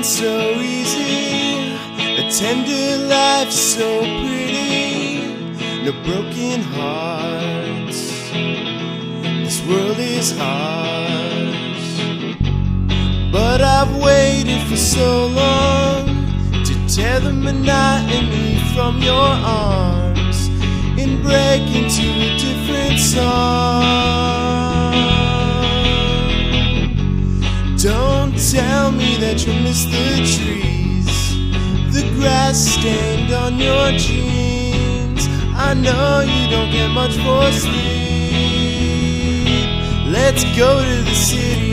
living so easy, a tender life so pretty, no broken hearts. This world is ours, but I've waited for so long to tear the monotony from your arms and break into a different song. Don't tell me that you miss the trees, the grass stained on your jeans. I know you don't get much for sleep. Let's go to the city.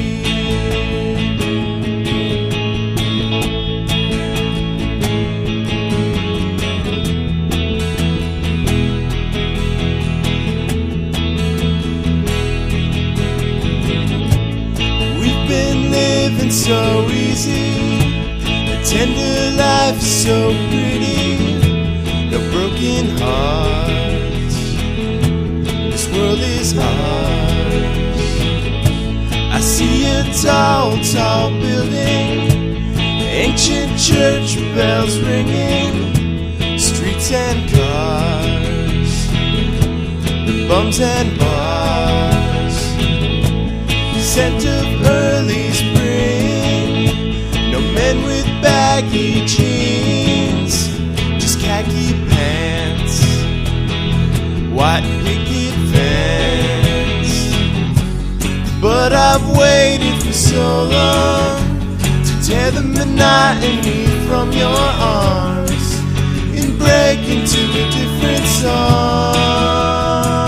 Living so easy, a tender life so pretty, no broken hearts. This world is ours. I see a tall, tall building, ancient church bells ringing, streets and cars, the bums and bars, scent of early spring, no men with baggy jeans, just khaki pants, white picket fence. But I've waited for so long to tear the monotony from your arms and break into a different song.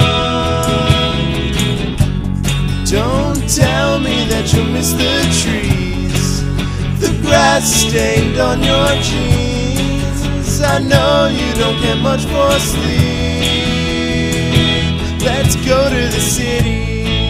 Don't tell me that you'll miss the trees, the grass stained on your jeans. I know you don't get much for sleep. Let's go to the city.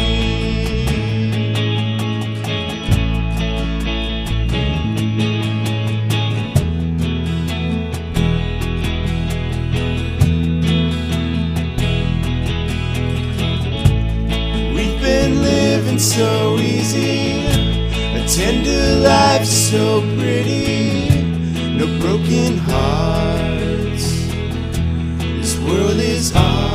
Living so easy, a tender life so pretty, no broken hearts. This world is ours.